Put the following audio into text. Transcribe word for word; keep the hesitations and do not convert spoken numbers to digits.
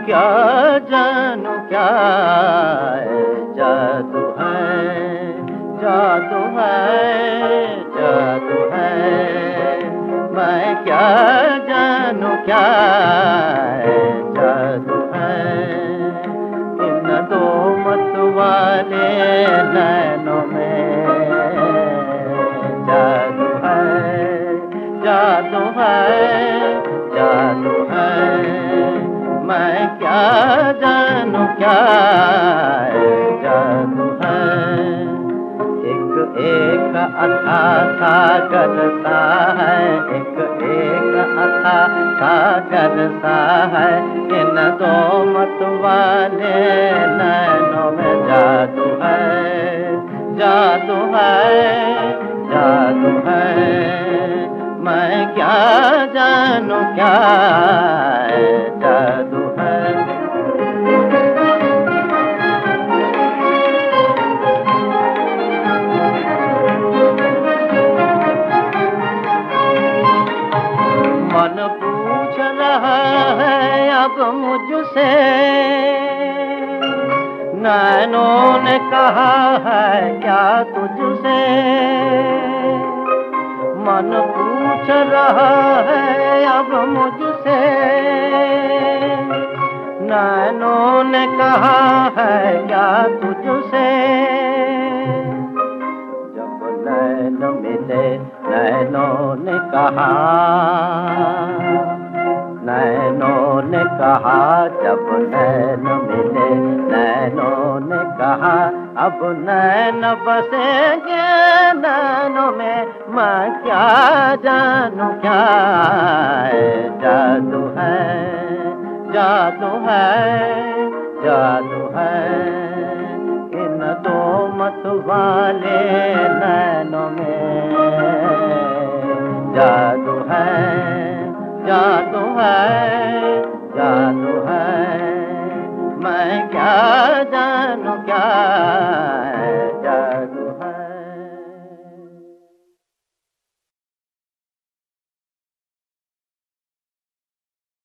क्या जानू क्या है, जादू है, जादू है, जादू है। मैं क्या जानू क्या है, जादू है। इन दो मत वाले नैनों में जादू है, जादू है, जादू है। मैं क्या जानू क्या है, जादू है। एक एक अथा सागर सा है, एक एक अथा सागर सा है। इन दो मत वाले नैनों में जादू है, जादू है, जादू है। मैं क्या जानू क्या है, जादू है। मन पूछ रहा है अब मुझसे, नैनों ने कहा है क्या तुझसे। मन पूछ रहा है अब मुझसे, नैनों ने कहा है क्या तुझसे। जब नैन मिले नैनों ने कहा, नैनों ने कहा, जब नैन मिले नैनों ने कहा। अब नैन बसेंगे नैनों में, मैं क्या जानू क्या है, जादू है, जादू है, जादू है। इन दो मत वाले नैनों में जादू है, जादू है, जादू है। मैं क्या जानू क्या है।